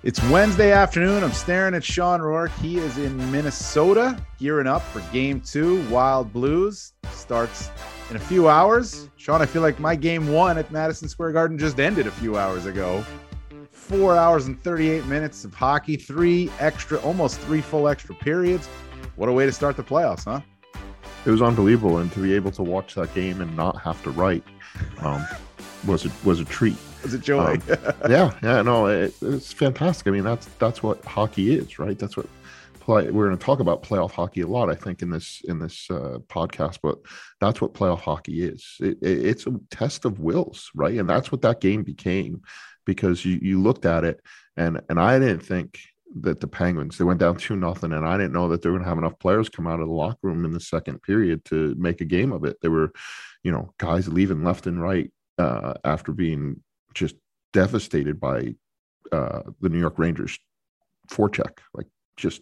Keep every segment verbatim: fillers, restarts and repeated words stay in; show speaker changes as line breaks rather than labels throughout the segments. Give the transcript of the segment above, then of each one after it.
It's Wednesday afternoon. I'm staring at Sean Rourke. He is in Minnesota, gearing up for game two. Wild Blues starts in a few hours. Sean, I feel like my game one at Madison Square Garden just ended a few hours ago. Four hours and thirty-eight minutes of hockey, three extra, almost three full extra periods. What a way to start the playoffs, huh?
It was unbelievable, and to be able to watch that game and not have to write um, was a, was a treat.
Was it joy?
Um, yeah, yeah, no, it, it's fantastic. I mean, that's that's what hockey is, right? That's what play. We're going to talk about playoff hockey a lot, I think, in this in this uh, podcast. But that's what playoff hockey is. It, it, it's a test of wills, right? And that's what that game became, because you you looked at it, and and I didn't think that the Penguins, they went down two nothing, and I didn't know that they were going to have enough players come out of the locker room in the second period to make a game of it. There were, you know, guys leaving left and right uh, after being just devastated by uh, the New York Rangers forecheck. Like, just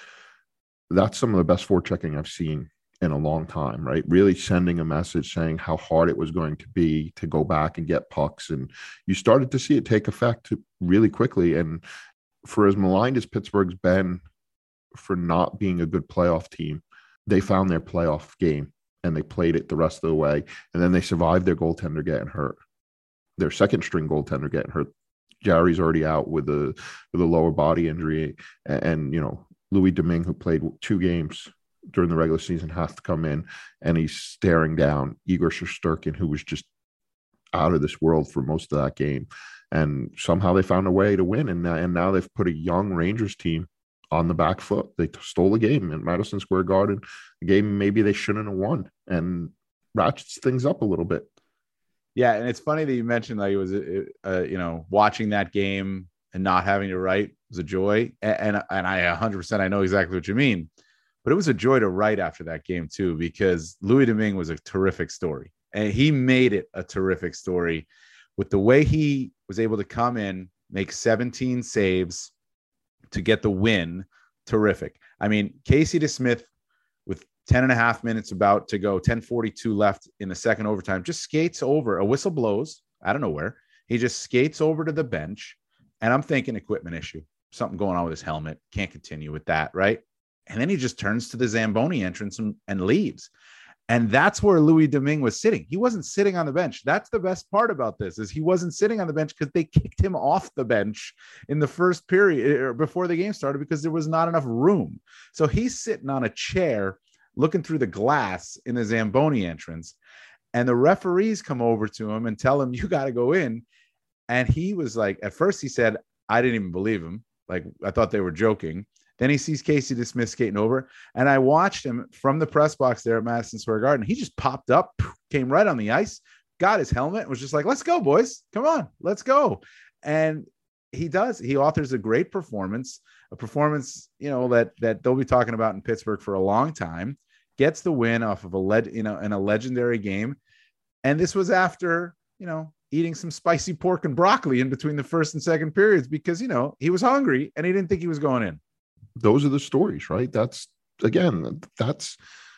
that's some of the best forechecking I've seen in a long time, right? Really sending a message saying how hard it was going to be to go back and get pucks. And you started to see it take effect really quickly. And for as maligned as Pittsburgh's been for not being a good playoff team, they found their playoff game and they played it the rest of the way. And then they survived their goaltender getting hurt. Their second string goaltender getting hurt. Jarry's already out with a with a lower body injury, and, and you know, Louis Domingue, who played two games during the regular season, has to come in, and he's staring down Igor Shesterkin, who was just out of this world for most of that game. And somehow they found a way to win, and and now they've put a young Rangers team on the back foot. They stole a game in Madison Square Garden, a game maybe they shouldn't have won, and ratchets things up a little bit.
Yeah, and it's funny that you mentioned like it was, uh, you know, watching that game and not having to write was a joy. And and, and I one hundred percent I know exactly what you mean, but it was a joy to write after that game too, because Louis Domingue was a terrific story, and he made it a terrific story with the way he was able to come in, make seventeen saves to get the win. Terrific. I mean, Casey DeSmith with ten and a half minutes about to go, ten forty-two left in the second overtime, just skates over. A whistle blows. I don't know where. He just skates over to the bench. And I'm thinking equipment issue, something going on with his helmet. Can't continue with that, right? And then he just turns to the Zamboni entrance and, and leaves. And that's where Louis Domingue was sitting. He wasn't sitting on the bench. That's the best part about this, is he wasn't sitting on the bench because they kicked him off the bench in the first period or before the game started because there was not enough room. So he's sitting on a chair looking through the glass in the Zamboni entrance, and the referees come over to him and tell him, you got to go in. And he was like, at first he said, I didn't even believe him. Like, I thought they were joking. Then he sees Casey DeSmith skating over, and I watched him from the press box there at Madison Square Garden. He just popped up, came right on the ice, got his helmet, and was just like, let's go, boys. Come on, let's go. And he does. He authors a great performance, a performance, you know, that that they'll be talking about in Pittsburgh for a long time. Gets the win off of a led, you know, in a legendary game. And this was after, you know, eating some spicy pork and broccoli in between the first and second periods because, you know, he was hungry and he didn't think he was going in.
Those are the stories, right? That's, again, that's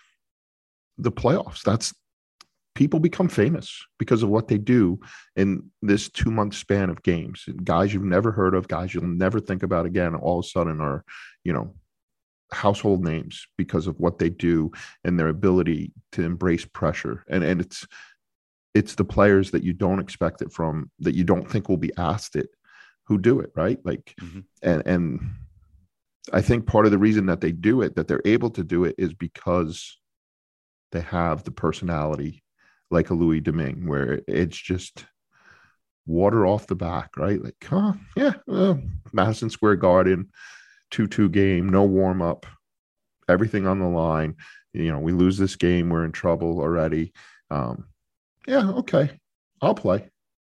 the playoffs. That's, people become famous because of what they do in this two month span of games. Guys you've never heard of, guys you'll never think about again, all of a sudden are, you know, household names because of what they do and their ability to embrace pressure. And, and it's, it's the players that you don't expect it from, that you don't think will be asked it, who do it, right? Like, mm-hmm. and, and I think part of the reason that they do it, that they're able to do it, is because they have the personality like a Louis Domingue, where it's just water off the back, right? Like, huh, yeah, uh, Madison Square Garden, two two game, no warm up, everything on the line. You know, we lose this game, we're in trouble already. Um, yeah, okay, I'll play.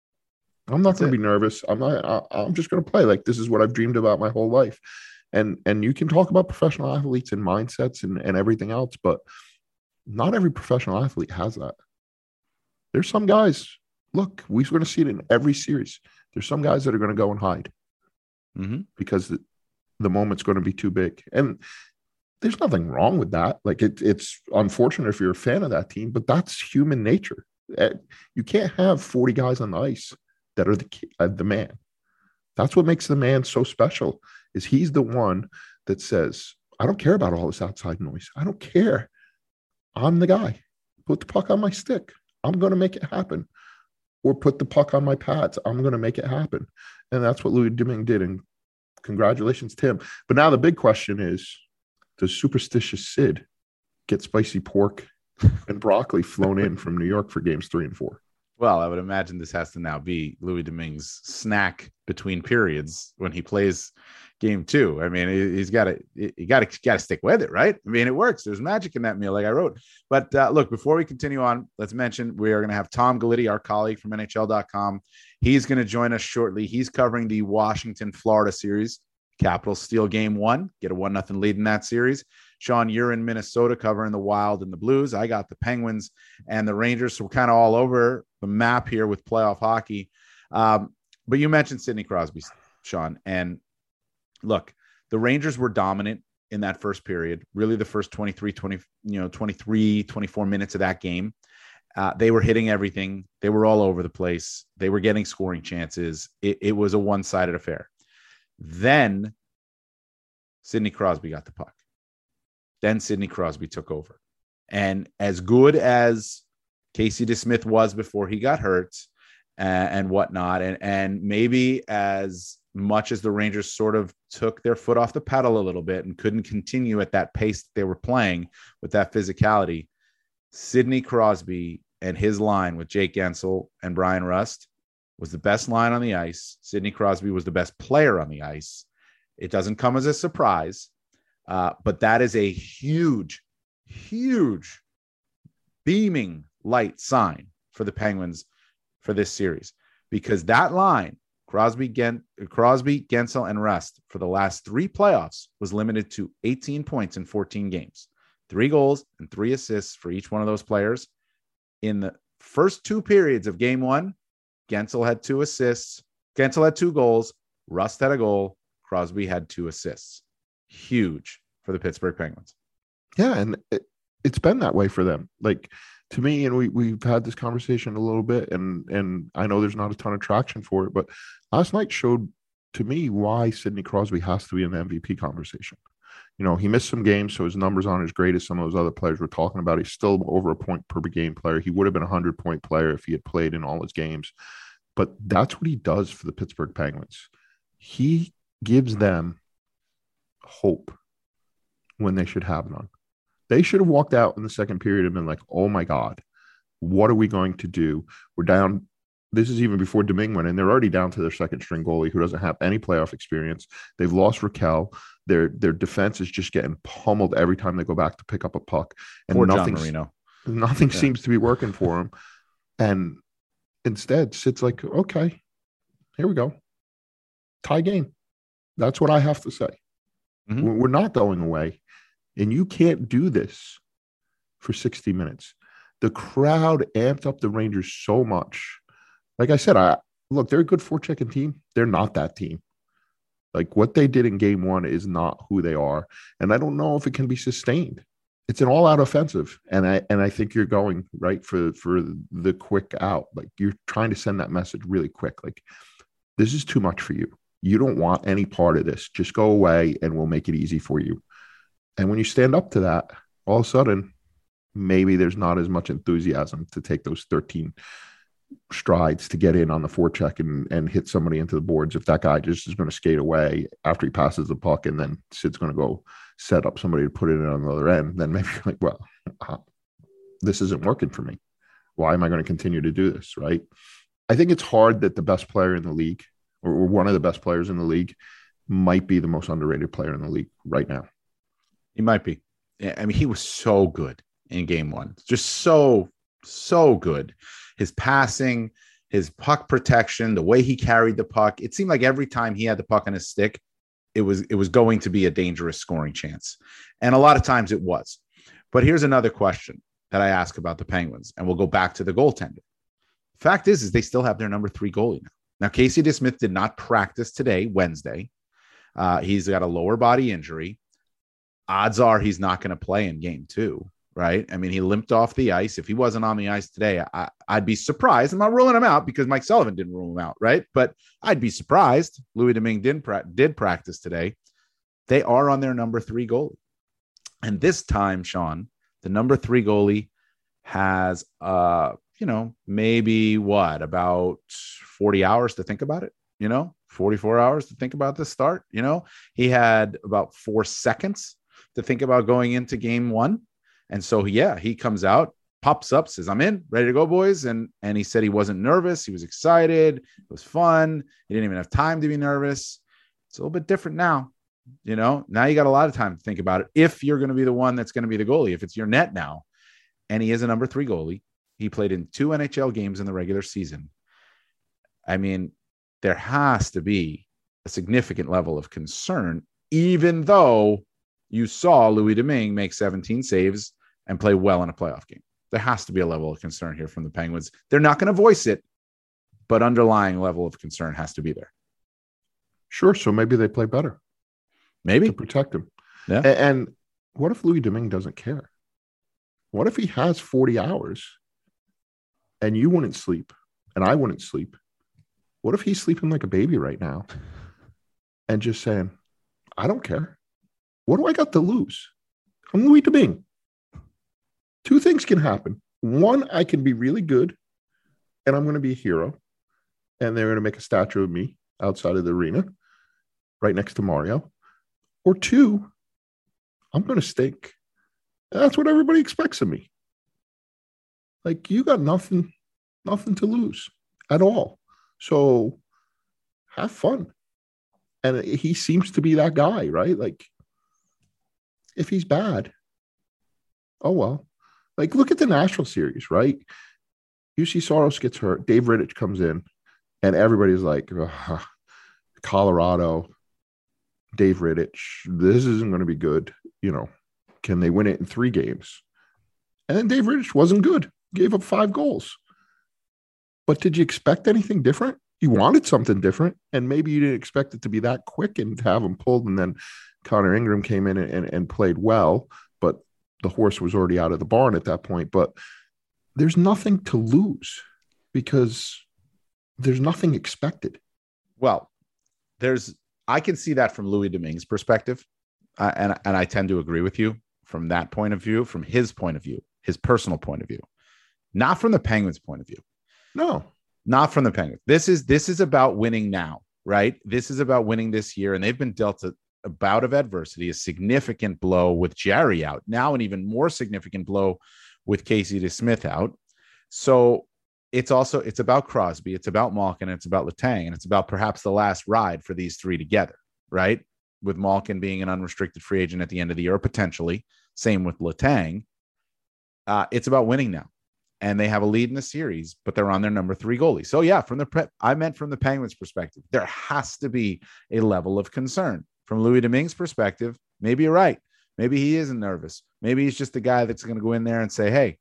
I'm not going to be nervous. I'm not. I, I'm just going to play. Like, this is what I've dreamed about my whole life. And and you can talk about professional athletes and mindsets and, and everything else, but not every professional athlete has that. There's some guys, look, we're going to see it in every series. There's some guys that are going to go and hide mm-hmm. because the, the moment's going to be too big. And there's nothing wrong with that. Like, it, it's unfortunate if you're a fan of that team, but that's human nature. You can't have forty guys on the ice that are the, uh, the man. That's what makes the man so special, is he's the one that says, I don't care about all this outside noise. I don't care. I'm the guy. Put the puck on my stick. I'm going to make it happen. Or put the puck on my pads. I'm going to make it happen. And that's what Louis Domingue did. And congratulations to him. But now the big question is, does superstitious Sid get spicy pork and broccoli flown in from New York for games three and four?
Well, I would imagine this has to now be Louis Domingue's snack between periods when he plays game two. I mean, he's got to, you got to, got to stick with it, right? I mean, it works. There's magic in that meal, like I wrote. But uh, look, before we continue on, let's mention we are going to have Tom Galitti, our colleague from N H L dot com. He's going to join us shortly. He's covering the Washington, Florida series. Capitals steal game one, get a one nothing lead in that series. Sean, you're in Minnesota covering the Wild and the Blues. I got the Penguins and the Rangers. So we're kind of all over the map here with playoff hockey. Um, but you mentioned Sidney Crosby, Sean. And look, the Rangers were dominant in that first period, really the first twenty-three, twenty, you know, twenty-three, twenty-four minutes of that game. Uh, they were hitting everything. They were all over the place. They were getting scoring chances. It, it was a one-sided affair. Then Sidney Crosby got the puck. Then Sidney Crosby took over. And as good as Casey DeSmith was before he got hurt uh, and whatnot, and, and maybe as much as the Rangers sort of took their foot off the pedal a little bit and couldn't continue at that pace that they were playing with that physicality, Sidney Crosby and his line with Jake Gensel and Brian Rust was the best line on the ice. Sidney Crosby was the best player on the ice. It doesn't come as a surprise, uh, but that is a huge, huge beaming light sign for the Penguins for this series, because that line, Crosby, Gen- Crosby, Gensel, and Rust for the last three playoffs was limited to eighteen points in fourteen games, three goals and three assists for each one of those players. In the first two periods of game one, Gensel had two assists. Gensel had two goals. Rust had a goal. Crosby had two assists. Huge for the Pittsburgh Penguins.
Yeah, and it, it's been that way for them. Like, to me, and we, we've had this conversation a little bit, and and I know there's not a ton of traction for it, but last night showed to me why Sidney Crosby has to be in the M V P conversation. You know, he missed some games, so his numbers aren't as great as some of those other players we're talking about. He's still over a point per game player. He would have been a hundred-point player if he had played in all his games. But that's what he does for the Pittsburgh Penguins. He gives them hope when they should have none. They should have walked out in the second period and been like, oh, my God, what are we going to do? We're down. This is even before Domingue went in. They're already down to their second-string goalie who doesn't have any playoff experience. They've lost Raquel. Their their defense is just getting pummeled every time they go back to pick up a puck. And
Poor
nothing,
John Marino.
Nothing
yeah.
seems to be working for him. And instead, Sid's like, okay, here we go. Tie game. That's what I have to say. Mm-hmm. We're not going away. And you can't do this for sixty minutes. The crowd amped up the Rangers so much. Like I said, I look, they're a good forechecking team. They're not that team. Like, what they did in game one is not who they are. And I don't know if it can be sustained. It's an all-out offensive. And I and I think you're going right for, for the quick out. Like, you're trying to send that message really quick. Like, this is too much for you. You don't want any part of this. Just go away and we'll make it easy for you. And when you stand up to that, all of a sudden, maybe there's not as much enthusiasm to take those thirteen strides to get in on the forecheck and, and hit somebody into the boards. If that guy just is going to skate away after he passes the puck and then Sid's going to go set up somebody to put it in on the other end, then maybe you're like, well, uh, this isn't working for me. Why am I going to continue to do this, right? I think it's hard that the best player in the league, or one of the best players in the league, might be the most underrated player in the league right now.
He might be. I mean, he was so good in game one. Just so, so good. His passing, his puck protection, the way he carried the puck. It seemed like every time he had the puck on his stick, it was, it was going to be a dangerous scoring chance. And a lot of times it was. But here's another question that I ask about the Penguins, and we'll go back to the goaltender. Fact is, is they still have their number three goalie now. Now, Casey DeSmith did not practice today, Wednesday. Uh, he's got a lower body injury. Odds are he's not going to play in game two, right? I mean, he limped off the ice. If he wasn't on the ice today, I, I'd be surprised. I'm not ruling him out because Mike Sullivan didn't rule him out, right? But I'd be surprised. Louis Domingue did, pra- did practice today. They are on their number three goalie. And this time, Sean, the number three goalie has, uh, you know, maybe what, about forty hours to think about it, you know, forty-four hours to think about this start. You know, he had about four seconds to think about going into game one. And so, yeah, he comes out, pops up, says, I'm in, ready to go, boys. And, and he said he wasn't nervous. He was excited. It was fun. He didn't even have time to be nervous. It's a little bit different now. You know, now you got a lot of time to think about it. If you're going to be the one that's going to be the goalie, if it's your net now, and he is a number three goalie, he played in two N H L games in the regular season. I mean, there has to be a significant level of concern, even though you saw Louis Domingue make seventeen saves and play well in a playoff game. There has to be a level of concern here from the Penguins. They're not going to voice it, but underlying level of concern has to be there.
Sure. So maybe they play better.
Maybe.
To protect him.
Yeah.
And, and what if Louis Domingue doesn't care? What if he has forty hours and you wouldn't sleep and I wouldn't sleep? What if he's sleeping like a baby right now and just saying, I don't care. What do I got to lose? I'm Louis Domingue. Two things can happen. One, I can be really good and I'm going to be a hero. And they're going to make a statue of me outside of the arena right next to Mario. Or two, I'm going to stink. That's what everybody expects of me. Like, you got nothing, nothing to lose at all. So have fun. And he seems to be that guy, right? Like, if he's bad, oh, well. Like, look at the Nashville series, right? U C Soros gets hurt. Dave Rittich comes in, and everybody's like, Colorado, Dave Rittich, this isn't going to be good. You know, can they win it in three games? And then Dave Rittich wasn't good. Gave up five goals. But did you expect anything different? You wanted something different, and maybe you didn't expect it to be that quick and to have him pulled. And then Connor Ingram came in and, and, and played well, but the horse was already out of the barn at that point. But there's nothing to lose because there's nothing expected.
Well, there's, I can see that from Louis Domingue's perspective. Uh, and, and I tend to agree with you from that point of view, from his point of view, his personal point of view, not from the Penguins' point of view.
No,
not from the Penguins. This is, this is about winning now, right? This is about winning this year. And they've been dealt a, a bout of adversity, a significant blow with Jarry out, now an even more significant blow with Casey DeSmith out. So it's also, it's about Crosby, it's about Malkin, it's about Letang, and it's about perhaps the last ride for these three together, right? With Malkin being an unrestricted free agent at the end of the year, potentially. Same with Letang. Uh, it's about winning now. And they have a lead in the series, but they're on their number three goalie. So yeah, from the pre- I meant from the Penguins' perspective, there has to be a level of concern. From Louis Domingue's perspective, maybe you're right. Maybe he isn't nervous. Maybe he's just the guy that's going to go in there and say, hey,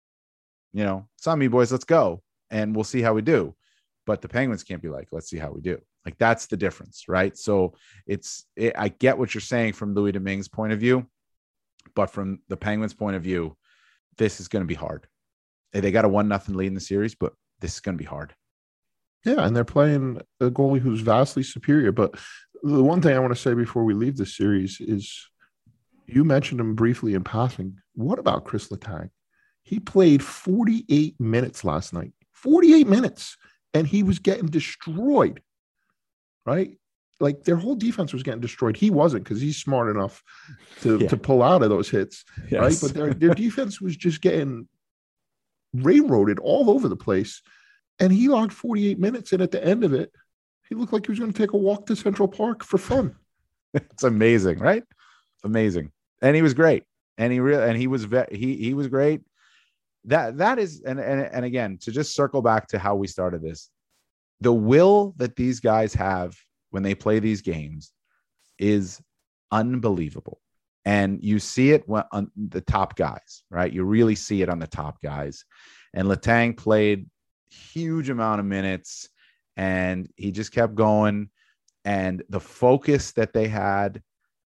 you know, it's on me, boys, let's go. And we'll see how we do. But the Penguins can't be like, let's see how we do. Like, that's the difference, right? So it's, it, I get what you're saying from Louis Domingue's point of view, but from the Penguins' point of view, this is going to be hard. They got a one nothing lead in the series, but this is going to be hard.
Yeah, and they're playing a goalie who's vastly superior. But the one thing I want to say before we leave this series is, you mentioned him briefly in passing. What about Chris Letang? He played forty-eight minutes last night. forty-eight minutes, and he was getting destroyed, right? Like, their whole defense was getting destroyed. He wasn't, because he's smart enough to, yeah. to pull out of those hits, yes. right? But their, their defense was just getting railroaded all over the place. And he logged forty-eight minutes, and at the end of it, he looked like he was going to take a walk to Central Park for fun.
It's amazing, right? Amazing. And he was great. And he really, and he was, ve- he, he was great. That, that is, and, and, and again, to just circle back to how we started this, the will that these guys have when they play these games is unbelievable. And you see it on the top guys, right? You really see it on the top guys. And Letang played huge amount of minutes, and he just kept going. And the focus that they had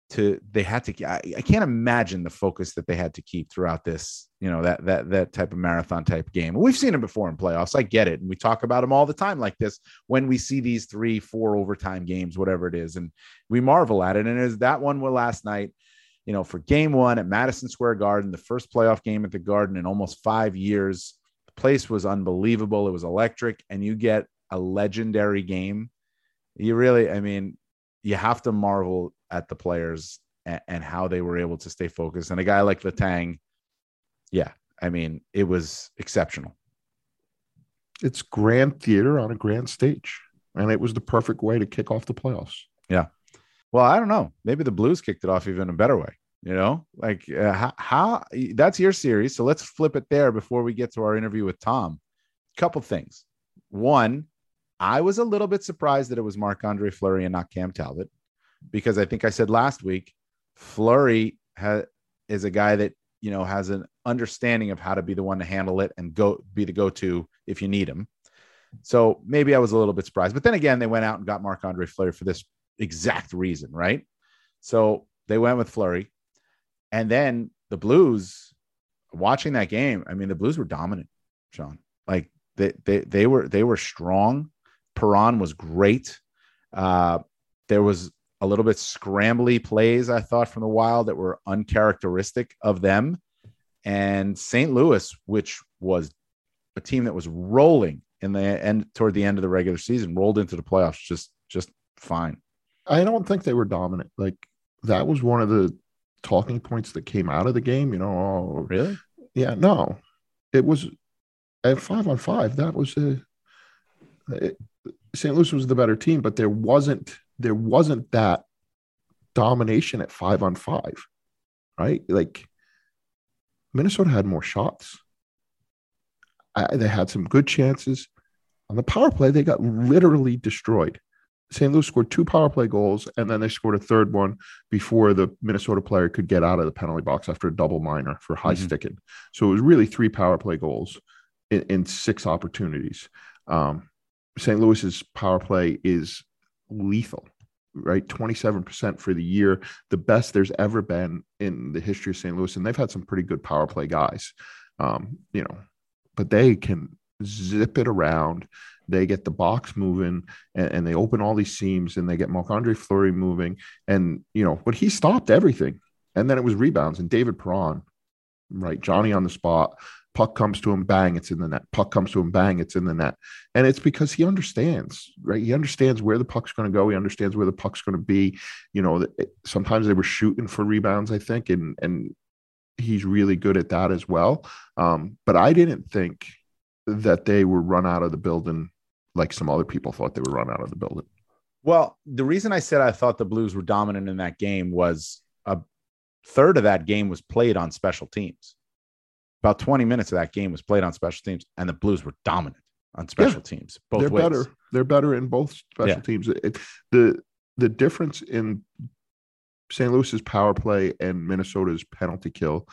to they had to I, I can't imagine the focus that they had to keep throughout this, you know, that that that type of marathon type game. We've seen it before in playoffs. I get it. And we talk about them all the time like this when we see these three, four overtime games, whatever it is. And we marvel at it. And as that one was last night, you know, for game one at Madison Square Garden, the first playoff game at the Garden in almost five years, the place was unbelievable. It was electric. And you get a legendary game. You really, I mean, you have to marvel at the players and, and how they were able to stay focused. And a guy like Letang, yeah, I mean, it was exceptional.
It's grand theater on a grand stage, and it was the perfect way to kick off the playoffs.
Yeah. Well, I don't know. Maybe the Blues kicked it off even a better way, you know, like uh, how, how that's your series. So let's flip it there before we get to our interview with Tom. Couple things. One, I was a little bit surprised that it was Marc-Andre Fleury and not Cam Talbot, because I think I said last week, Fleury ha- is a guy that, you know, has an understanding of how to be the one to handle it and go be the go-to if you need him. So maybe I was a little bit surprised, but then again, they went out and got Marc-Andre Fleury for this exact reason, right? So they went with Fleury, and then the Blues, watching that game, I mean, the Blues were dominant, Sean. Like they they they were they were strong. Perron was great. Uh, there was a little bit scrambly plays, I thought, from the Wild that were uncharacteristic of them. And Saint Louis, which was a team that was rolling in the end toward the end of the regular season, rolled into the playoffs just just fine.
I don't think they were dominant. Like, that was one of the talking points that came out of the game. You know, oh,
really?
Yeah, no, it was at five on five. That was a it, Saint Louis was the better team, but there wasn't there wasn't that domination at five on five, right? Like, Minnesota had more shots. I, they had some good chances. On the power play, they got literally destroyed. Saint Louis scored two power play goals, and then they scored a third one before the Minnesota player could get out of the penalty box after a double minor for high mm-hmm. sticking. So it was really three power play goals in, in six opportunities. Um, Saint Louis's power play is lethal, right? twenty-seven percent for the year, the best there's ever been in the history of Saint Louis. And they've had some pretty good power play guys, um, you know, but they can zip it around. They get the box moving, and, and they open all these seams, and they get Marc-Andre Fleury moving. And, you know, but he stopped everything. And then it was rebounds, and David Perron, right? Johnny on the spot. Puck comes to him, bang, it's in the net. Puck comes to him, bang, it's in the net. And it's because he understands, right? He understands where the puck's going to go. He understands where the puck's going to be. You know, it, sometimes they were shooting for rebounds, I think, and and he's really good at that as well. Um, but I didn't think that they were run out of the building like some other people thought they were run out of the building.
Well, the reason I said I thought the Blues were dominant in that game was a third of that game was played on special teams. About twenty minutes of that game was played on special teams, and the Blues were dominant on special yeah, teams. Both
they're
ways.
better. They're better in both special yeah. teams. It, the the difference in Saint Louis's power play and Minnesota's penalty kill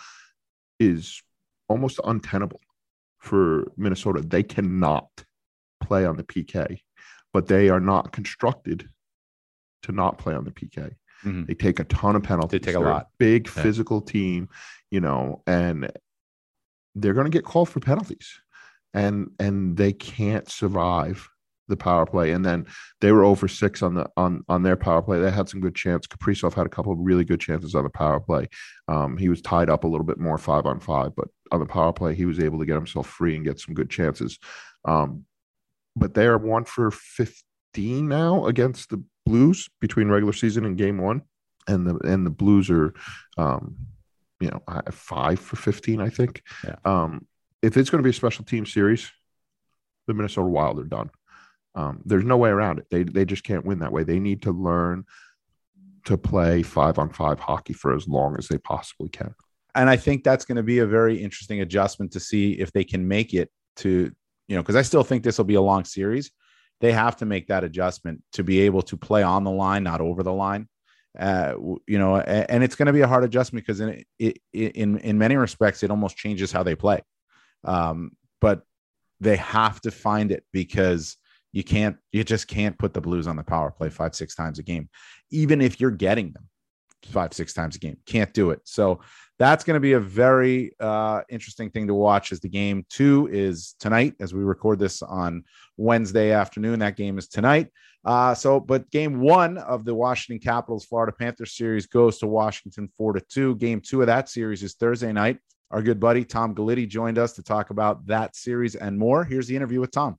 is almost untenable for Minnesota. They cannot play on the P K, but they are not constructed to not play on the P K. Mm-hmm. They take a ton of penalties.
They take a
They're
lot.
A big
yeah.
physical team, you know, and they're going to get called for penalties, and and they can't survive the power play. And then they were over six on the on on their power play. They had some good chance. Kaprizov had a couple of really good chances on the power play. Um, he was tied up a little bit more five on five, but on the power play, he was able to get himself free and get some good chances. Um, but they are one for fifteen now against the Blues between regular season and game one, and the and the Blues are, um, you know, five for fifteen, I think.
Yeah.
Um, if it's going to be a special team series, the Minnesota Wild are done. Um, there's no way around it. They they just can't win that way. They need to learn to play five on five hockey for as long as they possibly can.
And I think that's going to be a very interesting adjustment to see if they can make it to, you know, because I still think this will be a long series. They have to make that adjustment to be able to play on the line, not over the line. Uh, you know, and, and it's going to be a hard adjustment because in, it, in, in many respects, it almost changes how they play. Um, but they have to find it because you can't, you just can't put the Blues on the power play five, six times a game, even if you're getting them five, six times a game. Can't do it. So that's going to be a very uh, interesting thing to watch as the game two is tonight, as we record this on Wednesday afternoon. That game is tonight. Uh, so, but game one of the Washington Capitals Florida Panthers series goes to Washington four to two. Game two of that series is Thursday night. Our good buddy Tom Galitti joined us to talk about that series and more. Here's the interview with Tom.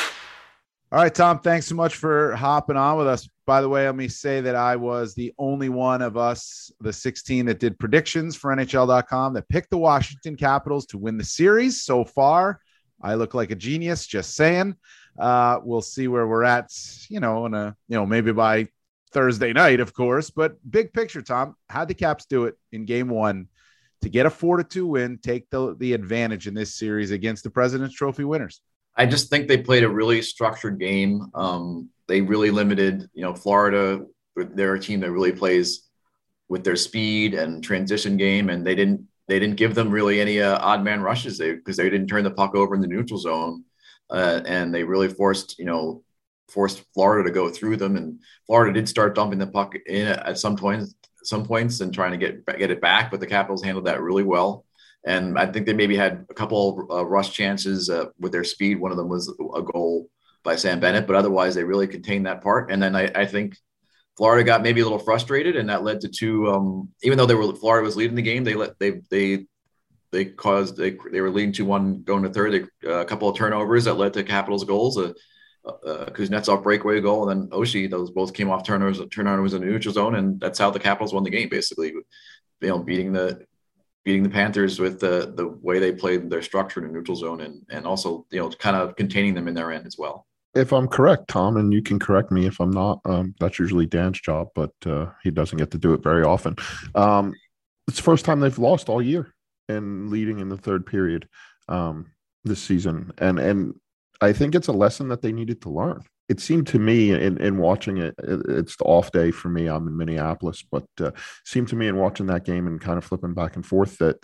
All right, Tom, thanks so much for hopping on with us. By the way, let me say that I was the only one of us, the sixteen that did predictions for N H L dot com, that picked the Washington Capitals to win the series. So far, I look like a genius, just saying. Uh, we'll see where we're at, you know, in a, you know, maybe by Thursday night, of course. But big picture, Tom, how'd the Caps do it in game one to get a four to two win, take the, the advantage in this series against the President's Trophy winners?
I just think they played a really structured game. Um, they really limited, you know, Florida. They're a team that really plays with their speed and transition game, and they didn't they didn't give them really any uh, odd man rushes because they, they didn't turn the puck over in the neutral zone, uh, and they really forced you know forced Florida to go through them. And Florida did start dumping the puck in at some points, some points, and trying to get get it back, but the Capitals handled that really well. And I think they maybe had a couple of uh, rush chances uh, with their speed. One of them was a goal by Sam Bennett, but otherwise they really contained that part. And then I, I think Florida got maybe a little frustrated, and that led to two. Um, even though they were Florida was leading the game, they let they they they caused they they were leading two one going to third. They, uh, a couple of turnovers that led to Capitals goals. A, a Kuznetsov breakaway goal, and then Oshie. Those both came off turnovers turnovers in the neutral zone, and that's how the Capitals won the game. Basically, you know, beating the. beating the Panthers with the the way they played their structure in the neutral zone, and and also, you know, kind of containing them in their end as well.
If I'm correct, Tom, and you can correct me if I'm not, um, that's usually Dan's job, but uh, he doesn't get to do it very often. Um, it's the first time they've lost all year and leading in the third period um, this season. And, and I think it's a lesson that they needed to learn. It seemed to me in, in watching it, it's the off day for me. I'm in Minneapolis, but uh, it seemed to me in watching that game and kind of flipping back and forth that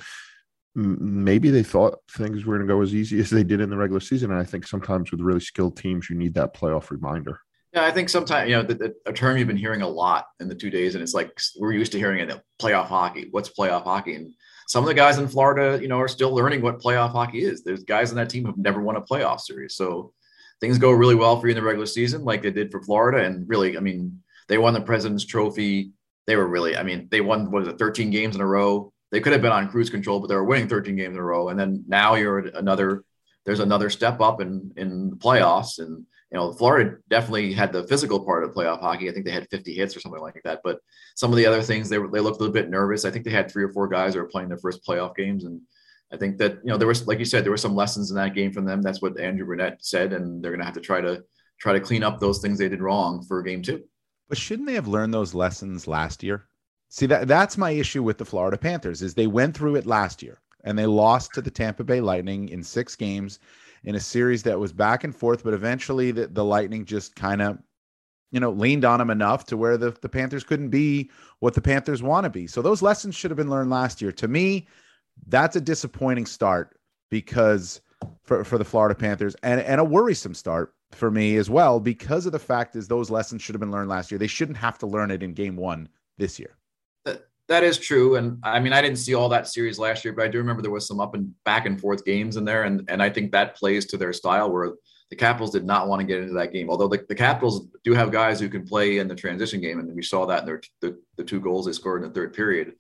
m- maybe they thought things were going to go as easy as they did in the regular season. And I think sometimes with really skilled teams, you need that playoff reminder.
Yeah, I think sometimes, you know, the, the, a term you've been hearing a lot in the two days, and it's like we're used to hearing it, playoff hockey. What's playoff hockey? And some of the guys in Florida, you know, are still learning what playoff hockey is. There's guys in that team who've never won a playoff series. So things go really well for you in the regular season, like they did for Florida. And really, I mean, they won the President's Trophy. They were really, I mean, they won, what is it, thirteen games in a row. They could have been on cruise control, but they were winning thirteen games in a row. And then now you're another, there's another step up in, in the playoffs. And, you know, Florida definitely had the physical part of playoff hockey. I think they had fifty hits or something like that. But some of the other things, they were, they looked a little bit nervous. I think they had three or four guys who were playing their first playoff games. And I think that, you know, there was, like you said, there were some lessons in that game from them. That's what Andrew Brunette said, and they're going to have to try to try to clean up those things they did wrong for game two.
But shouldn't they have learned those lessons last year? See, that that's my issue with the Florida Panthers is they went through it last year and they lost to the Tampa Bay Lightning in six games in a series that was back and forth, but eventually the, the Lightning just kind of, you know, leaned on them enough to where the, the Panthers couldn't be what the Panthers want to be. So those lessons should have been learned last year. To me, that's a disappointing start because for, for the Florida Panthers and, and a worrisome start for me as well, because of the fact is those lessons should have been learned last year. They shouldn't have to learn it in game one this year.
That, that is true. And I mean, I didn't see all that series last year, but I do remember there was some up and back and forth games in there. And, and I think that plays to their style where the Capitals did not want to get into that game. Although the, the Capitals do have guys who can play in the transition game. And we saw that in their, the, the two goals they scored in the third period.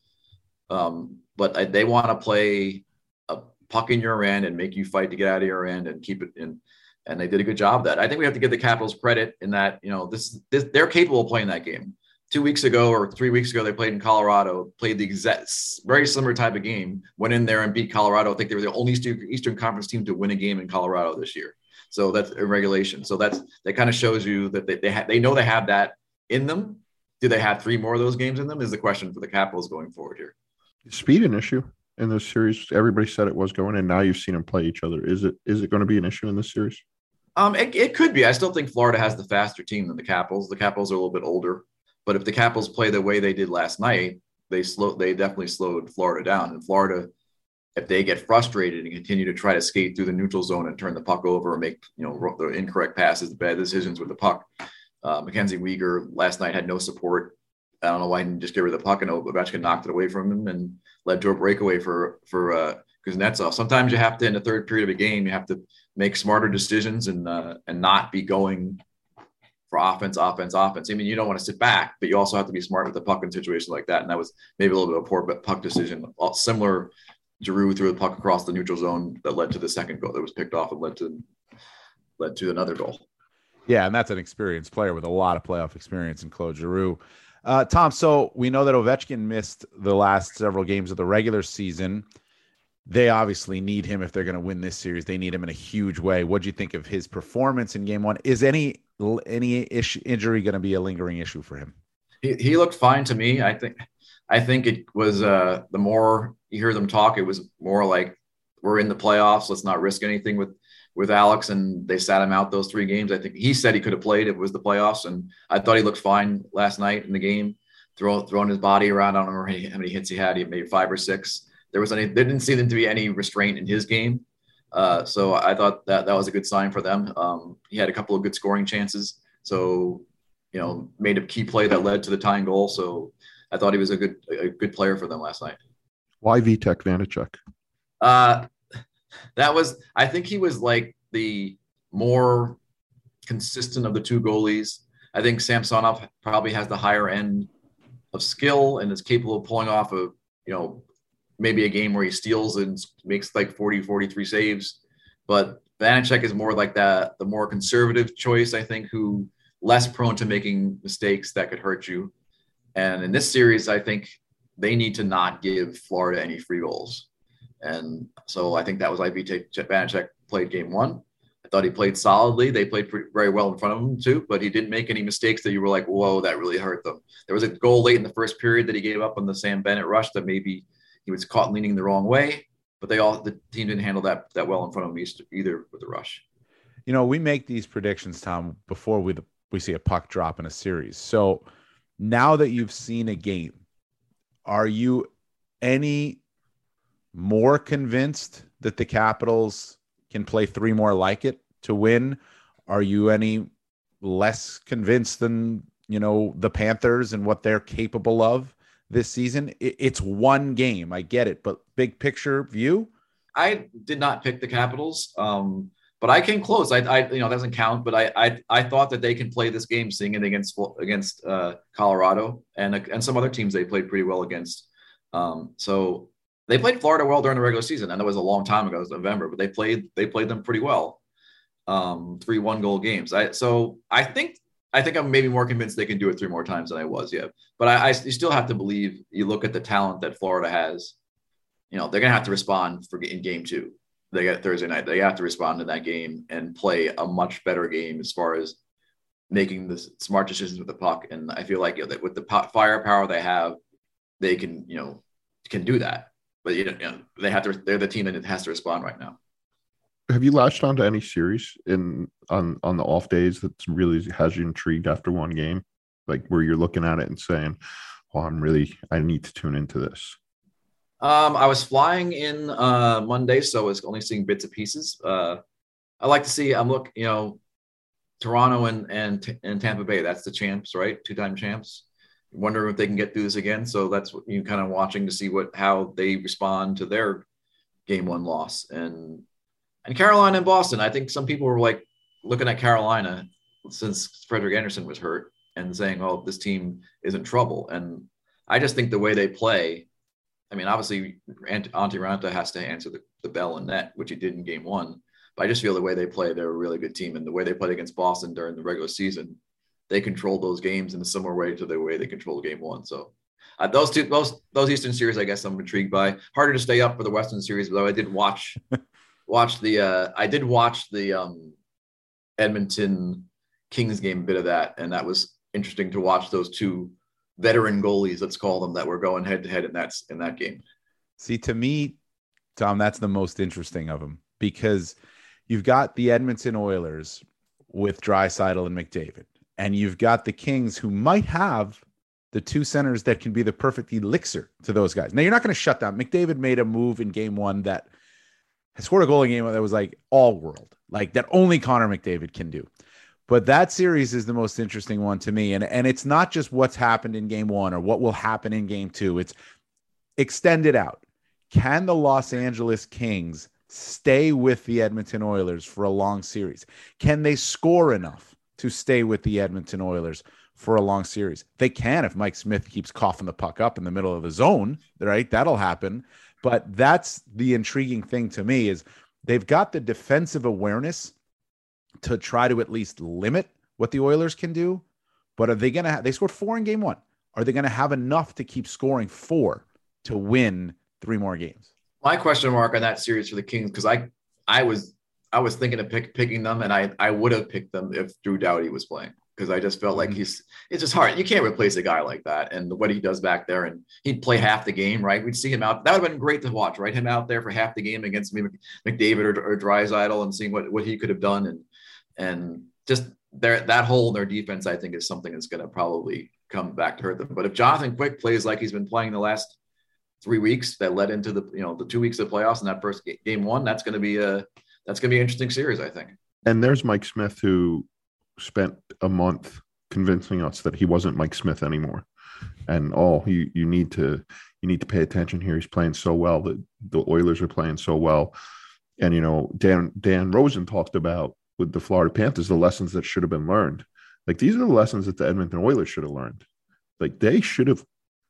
Um, but they want to play a puck in your end and make you fight to get out of your end and keep it in. And they did a good job of that. I think we have to give the Capitals credit in that, you know, this, this they're capable of playing that game. Two weeks ago or three weeks ago, they played in Colorado, played the exact very similar type of game, went in there and beat Colorado. I think they were the only Eastern Conference team to win a game in Colorado this year. So that's a regulation. So that's, that kind of shows you that they, they have, they know they have that in them. Do they have three more of those games in them is the question for the Capitals going forward here.
Speed an issue in this series? Everybody said it was going, and now you've seen them play each other. Is it is it going to be an issue in this series?
Um, it, it could be. I still think Florida has the faster team than the Capitals. The Capitals are a little bit older, but if the Capitals play the way they did last night, they slow. They definitely slowed Florida down. And Florida, if they get frustrated and continue to try to skate through the neutral zone and turn the puck over or make you know the incorrect passes, the bad decisions with the puck, uh, Mackenzie Weegar last night had no support I don't know why he didn't just get rid of the puck, and Ovechkin knocked it away from him and led to a breakaway for for uh, Kuznetsov. Sometimes you have to, in the third period of a game, you have to make smarter decisions and uh, and not be going for offense, offense, offense. I mean, you don't want to sit back, but you also have to be smart with the puck in situations like that. And that was maybe a little bit of a poor puck decision. Similar, Giroux threw the puck across the neutral zone that led to the second goal that was picked off and led to led to another goal.
Yeah, and that's an experienced player with a lot of playoff experience in Claude Giroux. Uh, Tom, so we know that Ovechkin missed the last several games of the regular season. They obviously need him if they're going to win this series. They need him in a huge way. What do you think of his performance in game one? Is any any issue, injury going to be a lingering issue for him?
He, he looked fine to me. I think I think it was uh, the more you hear them talk, it was more like we're in the playoffs. Let's not risk anything with with Alex, and they sat him out those three games. I think he said he could have played if it was the playoffs, and I thought he looked fine last night in the game, throwing throwing his body around. I don't remember how many hits he had. He had maybe five or six. There was any. There didn't seem to be any restraint in his game, uh, so I thought that that was a good sign for them. Um, he had a couple of good scoring chances, so you know, made a key play that led to the tying goal. So I thought he was a good a good player for them last night.
Why Vitek Vanacek?
Uh, that was, I think he was like the more consistent of the two goalies. I think Samsonov probably has the higher end of skill and is capable of pulling off a, you know, maybe a game where he steals and makes like forty, forty-three saves. But Vanacek is more like that, the more conservative choice, I think, who less prone to making mistakes that could hurt you. And in this series, I think they need to not give Florida any free goals. And so I think that was why Vanacek played game one. I thought he played solidly. They played pretty, very well in front of him too, but he didn't make any mistakes that you were like, whoa, that really hurt them. There was a goal late in the first period that he gave up on the Sam Bennett rush that maybe he was caught leaning the wrong way, but they all, the team didn't handle that that well in front of him either with the rush.
You know, we make these predictions, Tom, before we we see a puck drop in a series. So now that you've seen a game, are you any more convinced that the Capitals can play three more like it to win? Are you any less convinced than, you know, the Panthers and what they're capable of this season? It's one game. I get it, but big picture view?
I did not pick the Capitals, um, but I came close. I, I, you know, that doesn't count, but I, I, I thought that they can play this game, seeing it against, against uh, Colorado and, and some other teams they played pretty well against. Um, so they played Florida well during the regular season, and that was a long time ago. It was November, but they played they played them pretty well. Um, three one goal games. I so I think I think I'm maybe more convinced they can do it three more times than I was. Yeah, but I, I you still have to believe. You look at the talent that Florida has. You know, they're gonna have to respond for in game two. They got Thursday night. They have to respond to that game and play a much better game as far as making the smart decisions with the puck. And I feel like, you know, that with the firepower they have, they can you know can do that. But you know, they have to. They're the team that has to respond right now.
Have you latched onto any series in on on the off days that really has you intrigued after one game, like where you're looking at it and saying, "Oh, I'm really I need to tune into this."
Um, I was flying in uh, Monday, so I was only seeing bits and pieces. Uh, I like to see. I'm look, you know, Toronto and and and Tampa Bay. That's the champs, right? Two time champs. Wondering if they can get through this again. So that's what you kind of watching to see what how they respond to their game one loss. And and Carolina and Boston. I think some people were like looking at Carolina since Frederik Andersen was hurt and saying, "Oh, this team is in trouble." And I just think the way they play. I mean, obviously, Antti Raanta has to answer the, the bell in net, which he did in game one. But I just feel the way they play, they're a really good team, and the way they played against Boston during the regular season. They controlled those games in a similar way to the way they controlled game one. So uh, those two, those those Eastern series, I guess I'm intrigued by. Harder to stay up for the Western series, though. I did watch watch the uh, I did watch the um, Edmonton Kings game, a bit of that, and that was interesting to watch those two veteran goalies, let's call them, that were going head to head in that in that game.
See, to me, Tom, that's the most interesting of them because you've got the Edmonton Oilers with Draisaitl and McDavid. And you've got the Kings who might have the two centers that can be the perfect elixir to those guys. Now, you're not going to shut down. McDavid made a move in game one that has scored a goal in game one that was like all world, like that only Connor McDavid can do. But that series is the most interesting one to me. And, and it's not just what's happened in game one or what will happen in game two. It's extended out. Can the Los Angeles Kings stay with the Edmonton Oilers for a long series? Can they score enough to stay with the Edmonton Oilers for a long series? They can if Mike Smith keeps coughing the puck up in the middle of the zone, right? That'll happen. But that's the intriguing thing to me is they've got the defensive awareness to try to at least limit what the Oilers can do. But are they going to have, they scored four in game one. Are they going to have enough to keep scoring four to win three more games?
My question mark on that series for the Kings, because I, I was, I was thinking of pick, picking them, and I, I would have picked them if Drew Doughty was playing, because I just felt like he's, it's just hard. You can't replace a guy like that and what he does back there. And he'd play half the game, right? We'd see him out. That would have been great to watch, right? Him out there for half the game against maybe McDavid or, or Draisaitl and seeing what, what he could have done. And, and just their, that hole in their defense, I think, is something that's going to probably come back to hurt them. But if Jonathan Quick plays like he's been playing the last three weeks that led into the, you know, the two weeks of the playoffs and that first game, game one, that's going to be a, that's going to be an interesting series, I think.
And there's Mike Smith, who spent a month convincing us that he wasn't Mike Smith anymore. And, oh, you, you need to, you need to pay attention here. He's playing so well. The, the Oilers are playing so well. And, you know, Dan, Dan Rosen talked about with the Florida Panthers, the lessons that should have been learned. Like, these are the lessons that the Edmonton Oilers should have learned. Like, they should have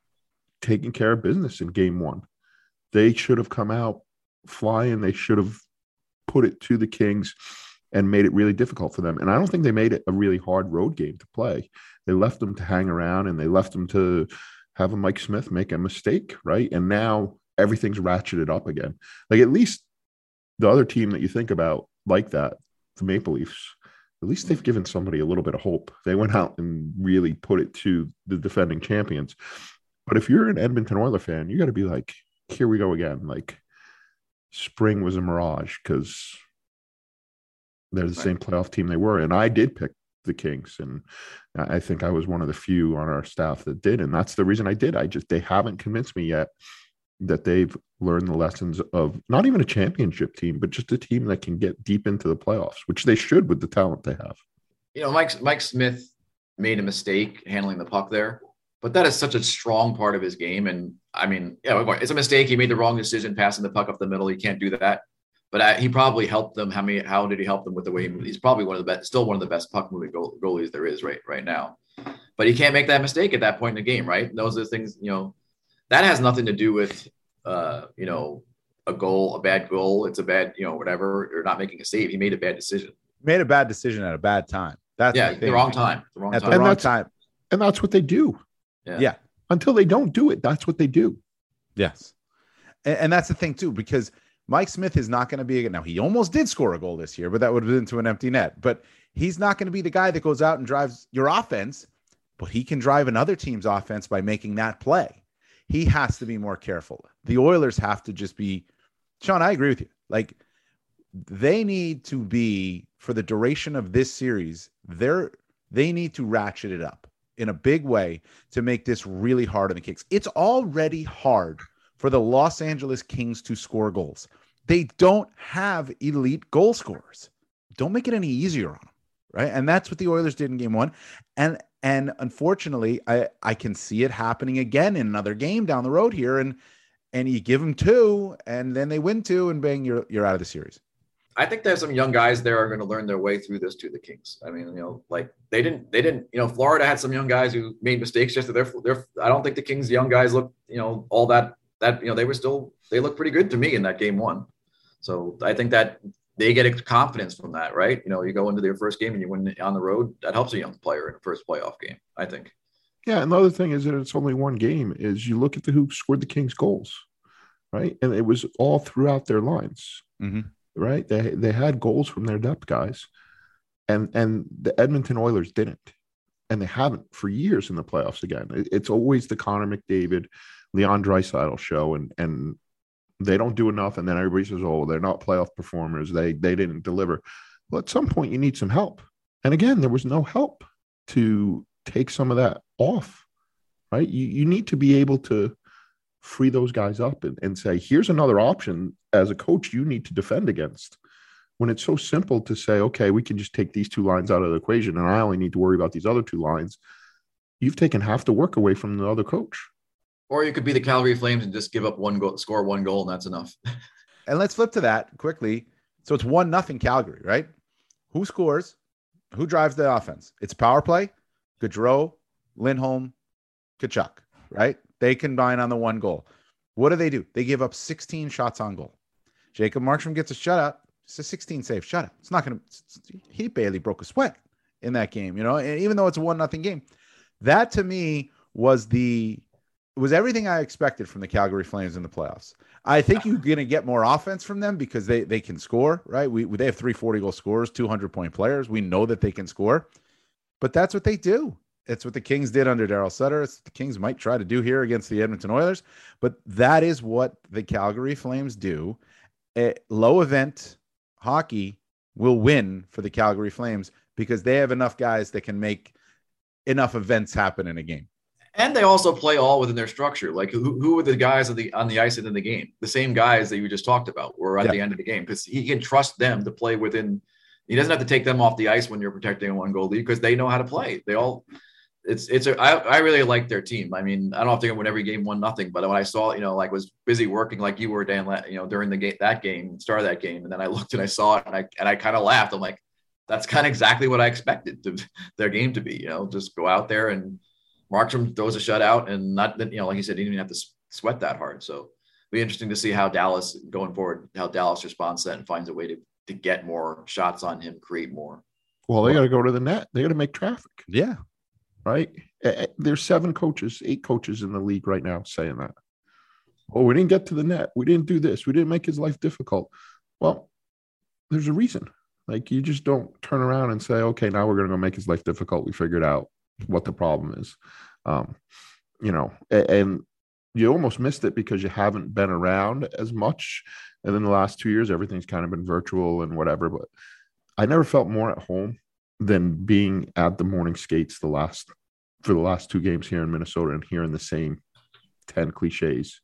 taken care of business in game one. They should have come out flying. They should have put it to the Kings and made it really difficult for them. And I don't think they made it a really hard road game to play. They left them to hang around, and they left them to have a Mike Smith make a mistake, right? And now everything's ratcheted up again. Like, at least the other team that you think about like that, the Maple Leafs, at least they've given somebody a little bit of hope. They went out and really put it to the defending champions. But if you're an Edmonton Oilers fan, you got to be like, here we go again. Like, spring was a mirage, because they're the same playoff team they were. And I did pick the Kings, and I think I was one of the few on our staff that did. And that's the reason I did. I just, they haven't convinced me yet that they've learned the lessons of not even a championship team, but just a team that can get deep into the playoffs, which they should with the talent they have.
You know, Mike, Mike Smith made a mistake handling the puck there, but that is such a strong part of his game. And I mean, yeah, it's a mistake. He made the wrong decision passing the puck up the middle. He can't do that. But I, he probably helped them. How many? How did he help them with the way he moved? He's probably one of the best, still one of the best puck moving goal, goalies there is right right now. But he can't make that mistake at that point in the game, right? Those are the things, you know, that has nothing to do with, uh, you know, a goal, a bad goal. It's a bad, you know, whatever, or not making a save. He made a bad decision.
Made a bad decision at a bad time. That's
yeah,
the,
the wrong time. The wrong
at
time.
the
And
wrong
that's-
time.
And that's what they do.
Yeah.
Yeah.
Until they don't do it, that's what they do.
Yes. And, and that's the thing too, because Mike Smith is not going to be, now he almost did score a goal this year, but that would have been to an empty net, but he's not going to be the guy that goes out and drives your offense, but he can drive another team's offense by making that play. He has to be more careful. The Oilers have to just be, Sean, I agree with you. Like, they need to be, for the duration of this series, they're, they need to ratchet it up in a big way to make this really hard on the Kings. It's already hard for the Los Angeles Kings to score goals. They don't have elite goal scorers. Don't make it any easier on them, right? And that's what the Oilers did in game one. And and unfortunately, I, I can see it happening again in another game down the road here. And and you give them two, and then they win two, and bang, you're you're out of the series.
I think there's some young guys there are going to learn their way through this to the Kings. I mean, you know, like they didn't, they didn't, you know, Florida had some young guys who made mistakes. Just that they're, they're, I don't think the Kings young guys look, you know, all that, that, you know, they were still, they looked pretty good to me in that game one. So I think that they get confidence from that, right? You know, you go into their first game and you win on the road. That helps a young player in the first playoff game, I think.
Yeah. And the other thing is that it's only one game is you look at the, who scored the Kings goals, right? And it was all throughout their lines.
Mm-hmm.
Right? They they had goals from their depth guys, and and the Edmonton Oilers didn't, and they haven't for years in the playoffs. Again, it's always the Connor McDavid, Leon Draisaitl show, and and they don't do enough, and then everybody says, "Oh, they're not playoff performers. They they didn't deliver." Well, at some point, you need some help, and again, there was no help to take some of that off. Right? You you need to be able to free those guys up and, and say, here's another option as a coach you need to defend against. when it's so simple to say, okay, we can just take these two lines out of the equation and I only need to worry about these other two lines, you've taken half the work away from the other coach.
Or you could be the Calgary Flames and just give up one goal, score one goal, and that's enough.
And let's flip to that quickly. So it's one nothing Calgary, right? Who scores? Who drives the offense? It's power play, Gaudreau, Lindholm, Tkachuk, right? They combine on the one goal. What do they do? They give up sixteen shots on goal. Jacob Markstrom gets a shutout. It's a sixteen save shutout. It's not going to, he barely broke a sweat in that game, you know, and even though it's a one nothing game. That to me was the, was everything I expected from the Calgary Flames in the playoffs. I think you're going to get more offense from them because they, they can score, right? We, they have three forty goal scorers, two hundred point players. We know that they can score, but that's what they do. It's what the Kings did under Darryl Sutter. It's what the Kings might try to do here against the Edmonton Oilers, but that is what the Calgary Flames do. A low event hockey will win for the Calgary Flames because they have enough guys that can make enough events happen in a game.
And they also play all within their structure. Like who, who were the guys on the on the ice in the game? The same guys that you just talked about were at yeah. the end of the game because he can trust them to play within. He doesn't have to take them off the ice when you're protecting a one goal lead because they know how to play. They all. It's it's a, I, I really like their team. I mean, I don't have to win every game one nothing, but when I saw, you know, like was busy working like you were, Dan, you know, during the game that game, start of that game, and then I looked and I saw it and I and I kind of laughed. I'm like, that's kind of exactly what I expected to, their game to be. You know, just go out there and Markstrom throws a shutout and not, you know, like you said, he didn't even have to sweat that hard. So it'll be interesting to see how Dallas going forward, how Dallas responds to that and finds a way to to get more shots on him, create more.
Well, they got to go to the net. They got to make traffic.
Yeah.
Right. There's seven coaches, eight coaches in the league right now saying that. Oh, we didn't get to the net. We didn't do this. We didn't make his life difficult. Well, there's a reason. Like you just don't turn around and say, okay, now we're going to go make his life difficult. We figured out what the problem is. Um, you know, and you almost missed it because you haven't been around as much. And in the last two years, everything's kind of been virtual and whatever. But I never felt more at home than being at the morning skates the last for the last two games here in Minnesota and hearing the same ten cliches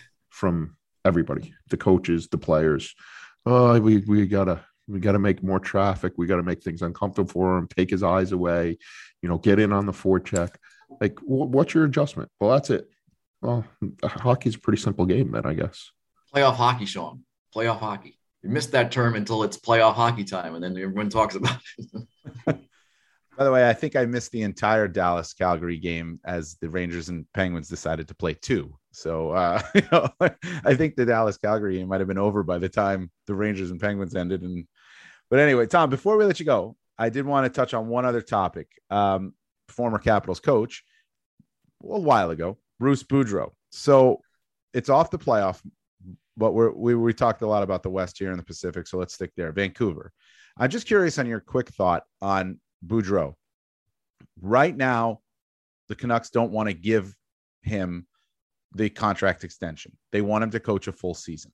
from everybody, the coaches, the players. Oh, we we gotta we gotta make more traffic. We gotta make things uncomfortable for him. Take his eyes away. You know, get in on the forecheck. Like, w- what's your adjustment? Well, that's it. Well, hockey's a pretty simple game, then I guess.
Playoff hockey, Sean. Playoff hockey. You missed that term until it's playoff hockey time, and then everyone talks about it.
By the way, I think I missed the entire Dallas Calgary game as the Rangers and Penguins decided to play two. So uh, you know, I think the Dallas Calgary game might have been over by the time the Rangers and Penguins ended. And but anyway, Tom, before we let you go, I did want to touch on one other topic. Um, former Capitals coach a while ago, Bruce Boudreau. So it's off the playoff. But we're, we we talked a lot about the West here in the Pacific, so let's stick there. Vancouver. I'm just curious on your quick thought on Boudreau. Right now, the Canucks don't want to give him the contract extension. They want him to coach a full season.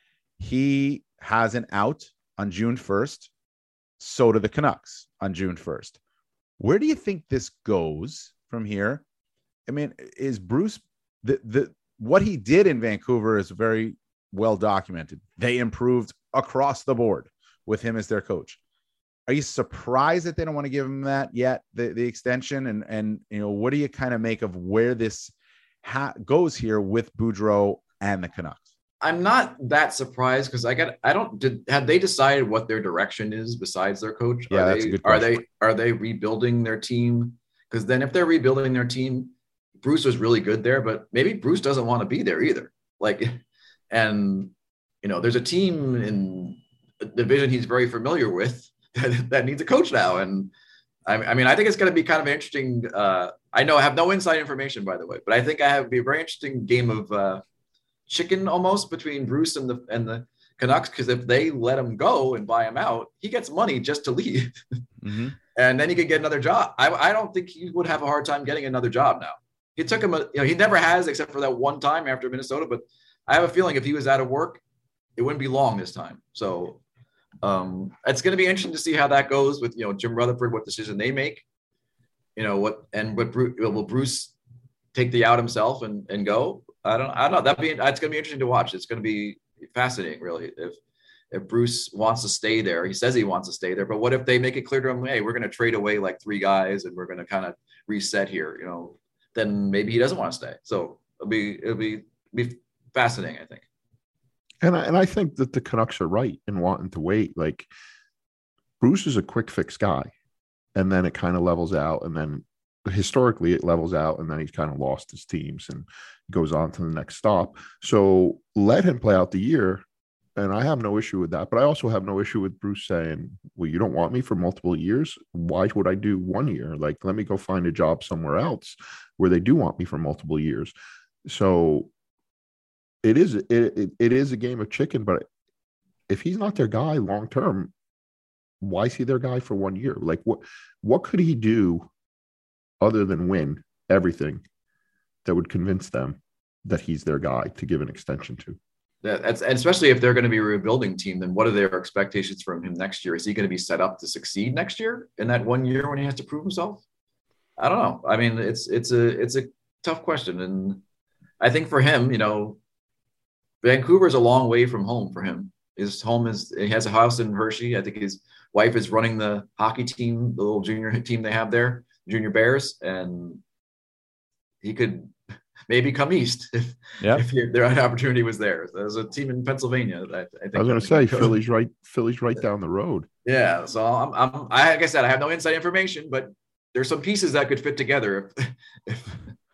He has an out on June first. So do the Canucks on June first. Where do you think this goes from here? I mean, is Bruce the the what he did in Vancouver is very well documented. They improved across the board with him as their coach. Are you surprised that they don't want to give him that yet, the, the extension? And, and, you know, what do you kind of make of where this ha- goes here with Boudreau and the Canucks?
I'm not that surprised because I got, I don't, did, have they decided what their direction is besides their coach?
Yeah,
are
that's
they,
a good
are
question.
they, are they rebuilding their team? Because then if they're rebuilding their team, Bruce was really good there, but maybe Bruce doesn't want to be there either. Like, and, you know, there's a team in a division he's very familiar with that, that needs a coach now. And I, I mean, I think it's going to be kind of an interesting, uh, I know I have no inside information, by the way, but I think I have be a very interesting game of uh, chicken almost between Bruce and the, and the Canucks. Cause if they let him go and buy him out, he gets money just to leave. Mm-hmm. And then he could get another job. I, I don't think he would have a hard time getting another job now. It took him, a, you know, he never has except for that one time after Minnesota, but I have a feeling if he was out of work, it wouldn't be long this time. So um, it's going to be interesting to see how that goes with, you know, Jim Rutherford, what decision they make, you know, what, and what Bruce, will Bruce take the out himself and, and go? I don't, I don't know. That'd be, it's going to be interesting to watch. It's going to be fascinating, really. If, if Bruce wants to stay there, he says he wants to stay there, but what if they make it clear to him, hey, we're going to trade away like three guys and we're going to kind of reset here, you know, then maybe he doesn't want to stay. So it'll be, it'll be, be fascinating, I think.
And I, and I think that the Canucks are right in wanting to wait. Like, Bruce is a quick fix guy, and then it kind of levels out, and then historically it levels out, and then he's kind of lost his teams and goes on to the next stop. So let him play out the year. And I have no issue with that, but I also have no issue with Bruce saying, well, you don't want me for multiple years. Why would I do one year? Like, let me go find a job somewhere else where they do want me for multiple years. So it is, it, it, it is a game of chicken, but if he's not their guy long-term, why is he their guy for one year? Like, what, what could he do other than win everything that would convince them that he's their guy to give an extension to?
That's, and especially if they're going to be a rebuilding team, then what are their expectations from him next year? Is he going to be set up to succeed next year in that one year when he has to prove himself? I don't know. I mean, it's it's a it's a tough question, and I think for him, you know, Vancouver is a long way from home for him. His home is he has a house in Hershey. I think his wife is running the hockey team, the little junior team they have there, Junior Bears, and he could maybe come east if,
yep.
if their opportunity was there. There's a team in Pennsylvania. That I, think
I was going to say Philly's right. Philly's right down the road.
Yeah. So I'm, I'm, I, like I said, I have no inside information, but there's some pieces that could fit together. If, if,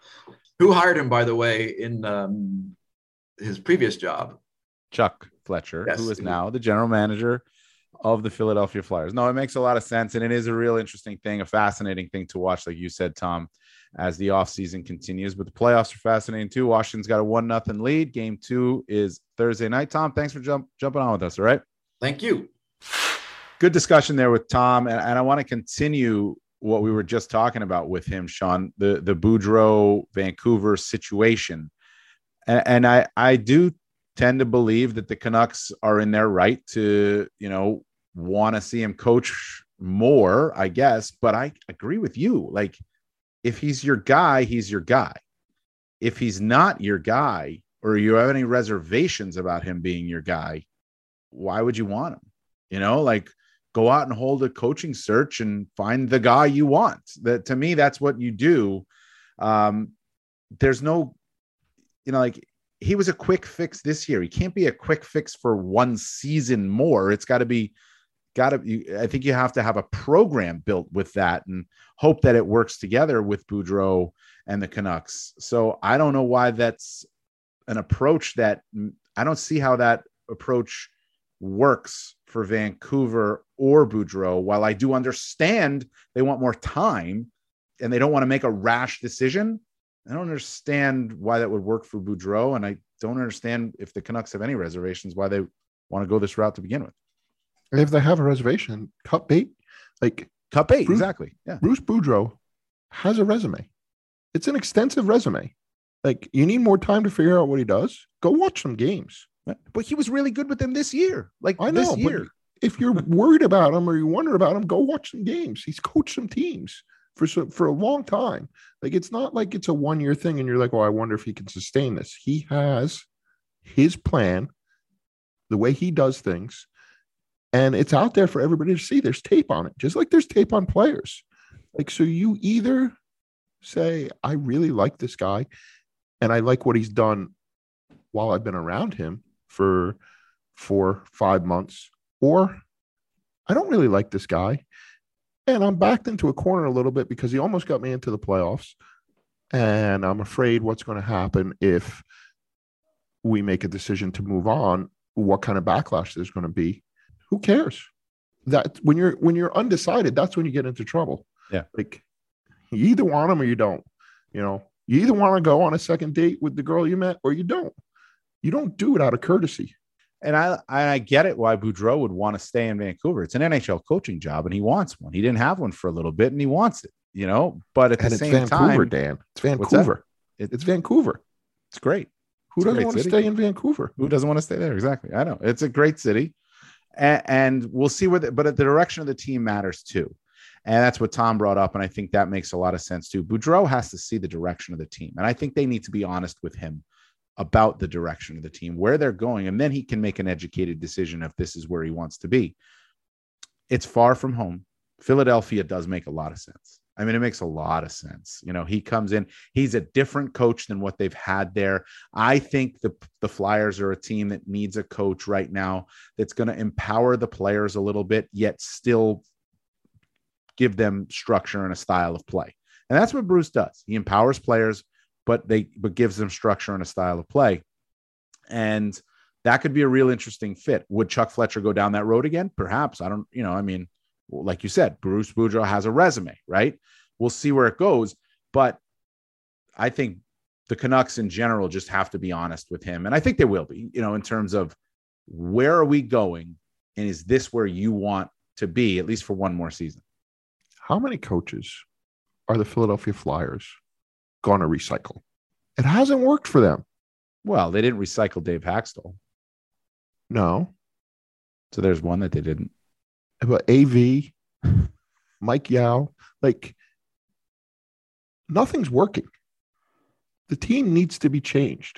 who hired him, by the way, in um, his previous job?
Chuck Fletcher,
yes.
who is now the general manager of the Philadelphia Flyers. No, it makes a lot of sense. And it is a real interesting thing, a fascinating thing to watch, like you said, Tom, as the offseason continues. But the playoffs are fascinating too. Washington's got a one nothing lead. Game two is Thursday night. Tom, thanks for jump, jumping on with us. All right.
Thank you.
Good discussion there with Tom. And, and I want to continue what we were just talking about with him, Sean, the, the Boudreau Vancouver situation. And, and I, I do tend to believe that the Canucks are in their right to, you know, want to see him coach more, I guess. But I agree with you. Like, if he's your guy, he's your guy. If he's not your guy, or you have any reservations about him being your guy, why would you want him? You know, like, go out and hold a coaching search and find the guy you want. That, to me, that's what you do. Um, there's no, you know, like, he was a quick fix this year. He can't be a quick fix for one season more. It's got to be, got to, I think you have to have a program built with that and hope that it works together with Boudreau and the Canucks. So I don't know why that's an approach that I don't see how that approach works for Vancouver or Boudreau. While I do understand they want more time and they don't want to make a rash decision, I don't understand why that would work for Boudreau. And I don't understand if the Canucks have any reservations, why they want to go this route to begin with.
If they have a reservation, cut bait, like
cut bait,
Bruce,
exactly. Yeah.
Bruce Boudreau has a resume. It's an extensive resume. Like, you need more time to figure out what he does. Go watch some games.
But he was really good with them this year. Like,
I know,
this year.
If you're worried about him or you wonder about him, go watch some games. He's coached some teams for so, for a long time. Like, it's not like it's a one year thing and you're like, oh, I wonder if he can sustain this. He has his plan, the way he does things. And it's out there for everybody to see. There's tape on it, just like there's tape on players. Like, so you either say, I really like this guy and I like what he's done while I've been around him for four, five months, or I don't really like this guy. And I'm backed into a corner a little bit because he almost got me into the playoffs. And I'm afraid what's going to happen if we make a decision to move on, what kind of backlash there's going to be. Who cares? That when you're when you're undecided, that's when you get into trouble.
Yeah. Like,
you either want them or you don't. You know, you either want to go on a second date with the girl you met or you don't. You don't do it out of courtesy.
And I I get it why Boudreau would want to stay in Vancouver. It's an N H L coaching job and he wants one. He didn't have one for a little bit and he wants it, you know, but at
and
the
it's
same
Vancouver,
time,
Dan. It's Vancouver. It, it's Vancouver.
It's great.
Who
it's
doesn't want city. to stay in Vancouver?
Who doesn't want to stay there? Exactly. I know. It's a great city. And, and we'll see where, the, but the direction of the team matters too. And that's what Tom brought up. And I think that makes a lot of sense too. Boudreau has to see the direction of the team. And I think they need to be honest with him about the direction of the team, where they're going, and then he can make an educated decision if this is where he wants to be. It's far from home. Philadelphia does make a lot of sense. I mean, it makes a lot of sense. You know, he comes in, he's a different coach than what they've had there. I think the, the Flyers are a team that needs a coach right now that's going to empower the players a little bit, yet still give them structure and a style of play. And that's what Bruce does. He empowers players, but they but gives them structure and a style of play. And that could be a real interesting fit. Would Chuck Fletcher go down that road again? Perhaps. I don't, you know, I mean, like you said, Bruce Boudreau has a resume, right? We'll see where it goes. But I think the Canucks in general just have to be honest with him. And I think they will be, you know, in terms of where are we going? And is this where you want to be, at least for one more season?
How many coaches are the Philadelphia Flyers going to recycle? It hasn't worked for them.
Well, they didn't recycle Dave Haxtell.
No.
So there's one that they didn't.
But A V, Mike Yao, like nothing's working. The team needs to be changed.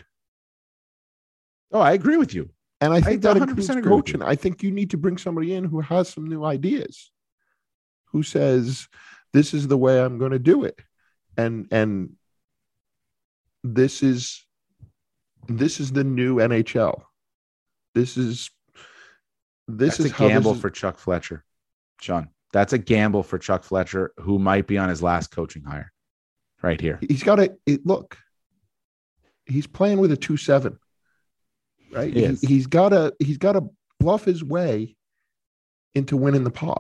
Oh, I agree with you.
And I think
I
that includes coaching. I think you need to bring somebody in who has some new ideas, who says, this is the way I'm going to do it. And, and this is, this is the new N H L. This is, This
That's
is
a gamble
is,
for Chuck Fletcher, Sean. That's a gamble for Chuck Fletcher, who might be on his last coaching hire right here.
He's got to look. He's playing with a two seven, right?
He
he, he's got to he's got to bluff his way into winning the pot.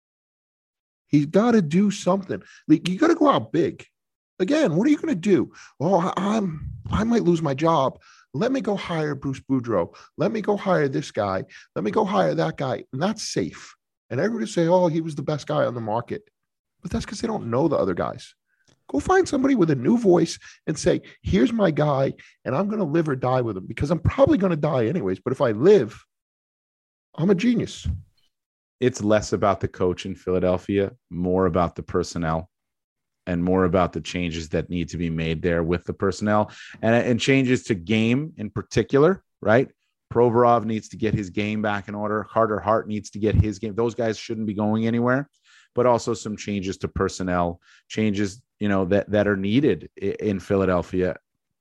He's got to do something. Like, you got to go out big. Again, what are you going to do? Oh, I'm I might lose my job. Let me go hire Bruce Boudreau. Let me go hire this guy. Let me go hire that guy. And that's safe. And everybody say, oh, he was the best guy on the market. But that's because they don't know the other guys. Go find somebody with a new voice and say, here's my guy, and I'm going to live or die with him, because I'm probably going to die anyways. But if I live, I'm a genius.
It's less about the coach in Philadelphia, more about the personnel, and more about the changes that need to be made there with the personnel, and, and changes to game in particular, right? Provorov needs to get his game back in order. Carter Hart needs to get his game. Those guys shouldn't be going anywhere, but also some changes to personnel, changes, you know, that, that are needed in Philadelphia.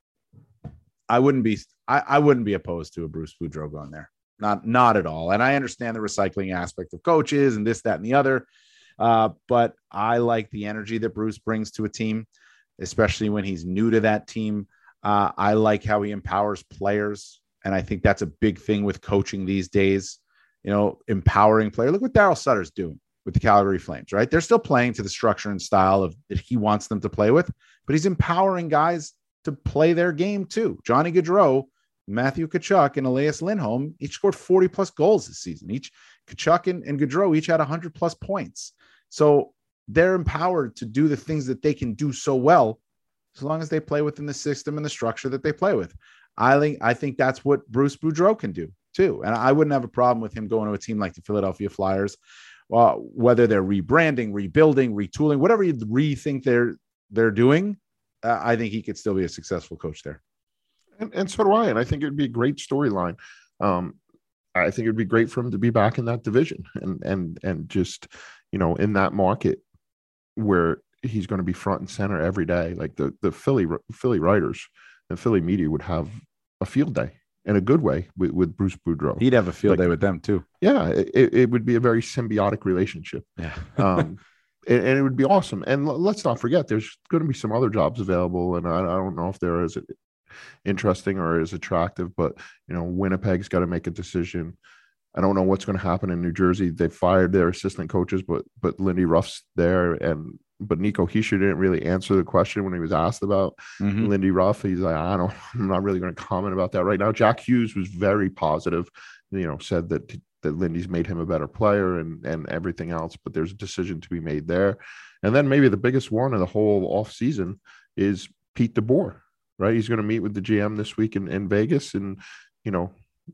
I wouldn't be, I, I wouldn't be opposed to a Bruce Boudreau going there. Not, not at all. And I understand the recycling aspect of coaches and this, that, and the other. Uh, but I like the energy that Bruce brings to a team, especially when he's new to that team. Uh, I like how he empowers players. And I think that's a big thing with coaching these days, you know, empowering players. Look what Darryl Sutter's doing with the Calgary Flames, right? They're still playing to the structure and style of that he wants them to play with, but he's empowering guys to play their game too. Johnny Gaudreau, Matthew Tkachuk, and Elias Lindholm each scored forty plus goals this season. Each Tkachuk and, and Gaudreau each had one hundred plus points. So they're empowered to do the things that they can do so well, as long as they play within the system and the structure that they play with. I think, I think that's what Bruce Boudreau can do too. And I wouldn't have a problem with him going to a team like the Philadelphia Flyers, uh, whether they're rebranding, rebuilding, retooling, whatever you rethink they're, they're doing. Uh, I think he could still be a successful coach there.
And, and so do I. And I think it would be a great storyline. Um, I think it would be great for him to be back in that division and, and, and just, you know, in that market where he's going to be front and center every day. Like the, the Philly, Philly writers and Philly media would have a field day in a good way with, with Bruce Boudreau.
He'd have a field
like,
day with them too.
Yeah. It, it would be a very symbiotic relationship.
Yeah.
um, and, and it would be awesome. And l- let's not forget, there's going to be some other jobs available. And I, I don't know if they're as interesting or as attractive, but, you know, Winnipeg's got to make a decision. I don't know what's going to happen in New Jersey. They fired their assistant coaches, but but Lindy Ruff's there, and but Nico Hischier didn't really answer the question when he was asked about mm-hmm. Lindy Ruff. He's like, I don't, I'm not really going to comment about that right now. Jack Hughes was very positive, you know, said that that Lindy's made him a better player and and everything else, but there's a decision to be made there. And then maybe the biggest one of the whole offseason is Pete DeBoer, right? He's going to meet with the G M this week in, in Vegas, and, you know,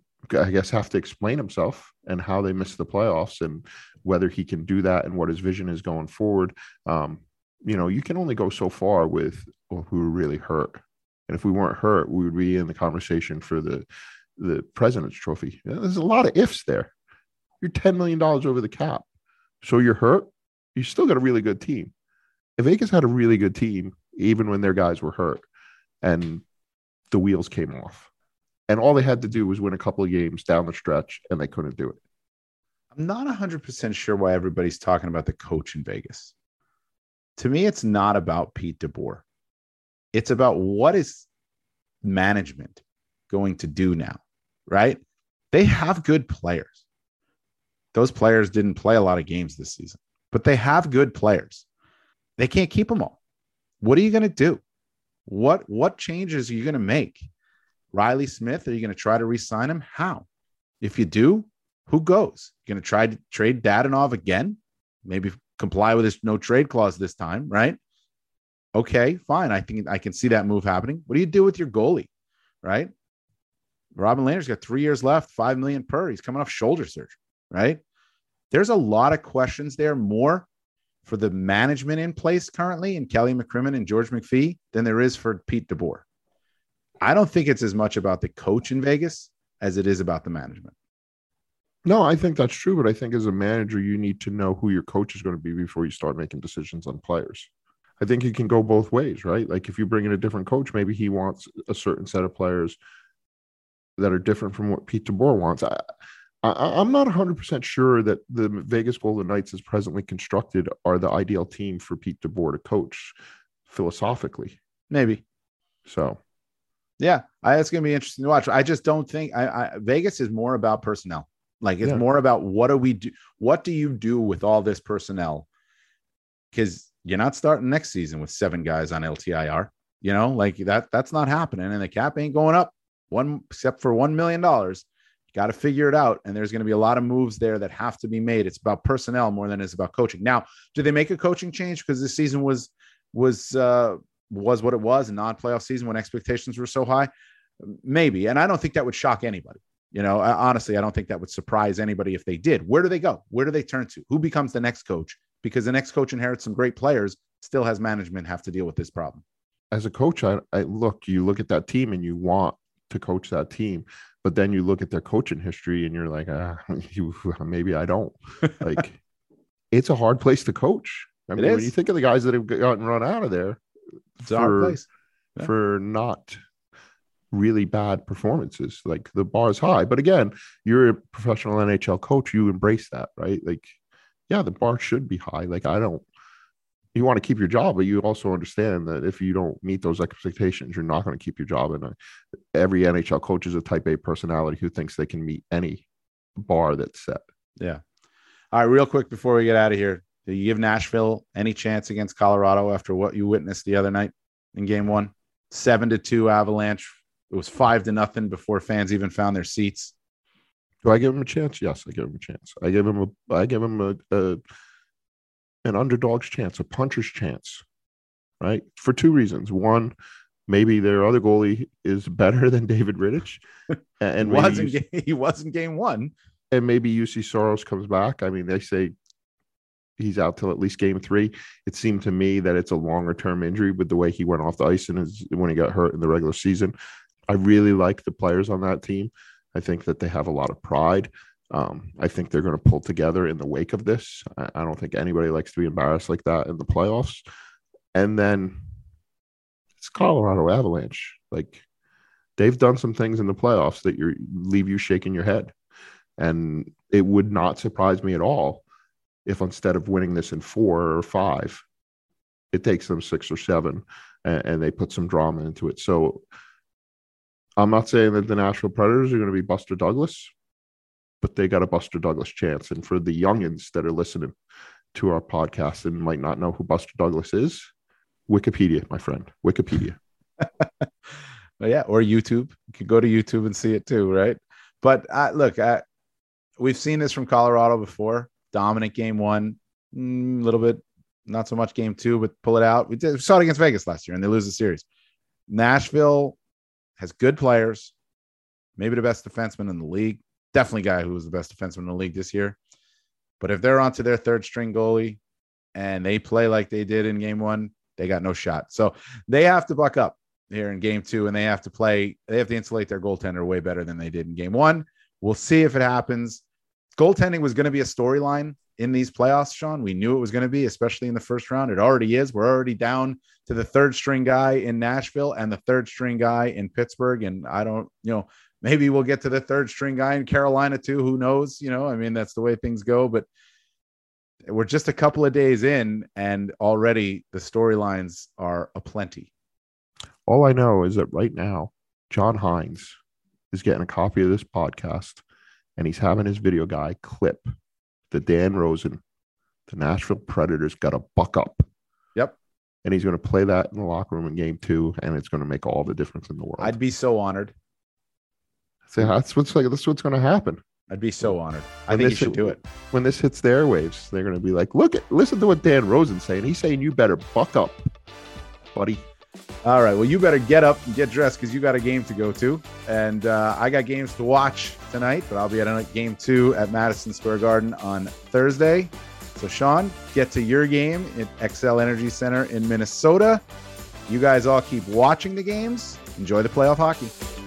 I guess have to explain himself and how they missed the playoffs and whether he can do that and what his vision is going forward. Um, you know, you can only go so far with who really hurt. And if we weren't hurt, we would be in the conversation for the the President's Trophy. There's a lot of ifs there. You're ten million dollars over the cap. So you're hurt. You still got a really good team. If Vegas had a really good team, even when their guys were hurt and the wheels came off, and all they had to do was win a couple of games down the stretch, and they couldn't do it.
I'm not one hundred percent sure why everybody's talking about the coach in Vegas. To me, it's not about Pete DeBoer. It's about what is management going to do now, right? They have good players. Those players didn't play a lot of games this season, but they have good players. They can't keep them all. What are you going to do? What, what changes are you going to make? Riley Smith, are you going to try to re-sign him? How? If you do, who goes? You're going to try to trade Dadonov again? Maybe comply with his no trade clause this time, right? Okay, fine. I think I can see that move happening. What do you do with your goalie, right? Robin Lehner's got three years left, five million per. He's coming off shoulder surgery, right? There's a lot of questions there, more for the management in place currently in Kelly McCrimmon and George McPhee than there is for Pete DeBoer. I don't think it's as much about the coach in Vegas as it is about the management.
No, I think that's true, but I think as a manager, you need to know who your coach is going to be before you start making decisions on players. I think it can go both ways, right? Like if you bring in a different coach, maybe he wants a certain set of players that are different from what Pete DeBoer wants. I, I, I'm not one hundred percent sure that the Vegas Golden Knights as presently constructed are the ideal team for Pete DeBoer to coach philosophically.
Maybe.
So.
Yeah, I, it's going to be interesting to watch. I just don't think I, I, Vegas is more about personnel. Like it's
Yeah.
more about what do we do? What do you do with all this personnel? Because you're not starting next season with seven guys on L T I R, you know, like that, that's not happening. And the cap ain't going up one, except for one million dollars. Got to figure it out. And there's going to be a lot of moves there that have to be made. It's about personnel more than it's about coaching. Now, do they make a coaching change? Because this season was, was, uh, was what it was, a non-playoff season when expectations were so high. Maybe. And I don't think that would shock anybody. You know, I, honestly, I don't think that would surprise anybody if they did. Where do they go? Where do they turn to? Who becomes the next coach? Because the next coach inherits some great players, still has management have to deal with this problem.
As a coach, I, I look, you look at that team and you want to coach that team, but then you look at their coaching history and you're like, ah, you, maybe I don't. Like, it's a hard place to coach. I mean, when you think of the guys that have gotten run out of there,
it's
for,
a hard place
yeah. for not really bad performances. Like the bar is high, but again, you're a professional N H L coach. You embrace that, right? Like, yeah, the bar should be high. Like, I don't, you want to keep your job, but you also understand that if you don't meet those expectations, you're not going to keep your job. And uh, every N H L coach is a type A personality who thinks they can meet any bar that's set.
Yeah. All right. Real quick before we get out of here, do you give Nashville any chance against Colorado after what you witnessed the other night in game one? Seven to two Avalanche. It was five to nothing before fans even found their seats.
Do I give him a chance? Yes, I give him a chance. I give him a, I give him a, a an underdog's chance, a puncher's chance, right? For two reasons. One, maybe their other goalie is better than David Rittich, and
he wasn't
you,
he wasn't game one,
and maybe U C Soros comes back. I mean, they say he's out till at least game three. It seemed to me that it's a longer term injury with the way he went off the ice and his, when he got hurt in the regular season. I really like the players on that team. I think that they have a lot of pride. Um, I think they're going to pull together in the wake of this. I, I don't think anybody likes to be embarrassed like that in the playoffs. And then it's Colorado Avalanche. Like, they've done some things in the playoffs that you leave you shaking your head. And it would not surprise me at all if instead of winning this in four or five, it takes them six or seven and, and they put some drama into it. So I'm not saying that the Nashville Predators are going to be Buster Douglas, but they got a Buster Douglas chance. And for the youngins that are listening to our podcast and might not know who Buster Douglas is, Wikipedia, my friend, Wikipedia.
Well, yeah, or YouTube. You can go to YouTube and see it too, right? But uh, look, uh, we've seen this from Colorado before. Dominant game one, a mm, little bit, not so much game two, but pull it out. We, did, we saw it against Vegas last year, and they lose the series. Nashville has good players, maybe the best defenseman in the league. Definitely a guy who was the best defenseman in the league this year. But if they're onto their third string goalie and they play like they did in game one, they got no shot. So they have to buck up. here in game two, and they have to play, they have to insulate their goaltender way better than they did in game one. We'll see if it happens. Goaltending was going to be a storyline in these playoffs, Sean. We knew it was going to be, especially in the first round. It already is. We're already down to the third string guy in Nashville and the third string guy in Pittsburgh. And I don't, you know, maybe we'll get to the third string guy in Carolina too. Who knows? You know, I mean, that's the way things go, but we're just a couple of days in and already the storylines are aplenty.
All I know is that right now, John Hines is getting a copy of this podcast and he's having his video guy clip the Dan Rosen, the Nashville Predators got to buck up.
Yep.
And he's going to play that in the locker room in game two, and it's going to make all the difference in the world.
I'd be so honored.
So that's what's like. That's what's going to happen.
I'd be so honored. I
When
think
this
you should
hit-
do it.
When this hits the airwaves, they're going to be like, "Look at, listen to what Dan Rosen's saying. He's saying you better buck up, buddy."
All right. Well, you better get up and get dressed because you got a game to go to. And uh, I got games to watch tonight, but I'll be at a game two at Madison Square Garden on Thursday. So, Sean, get to your game at Xcel Energy Center in Minnesota. You guys all keep watching the games. Enjoy the playoff hockey.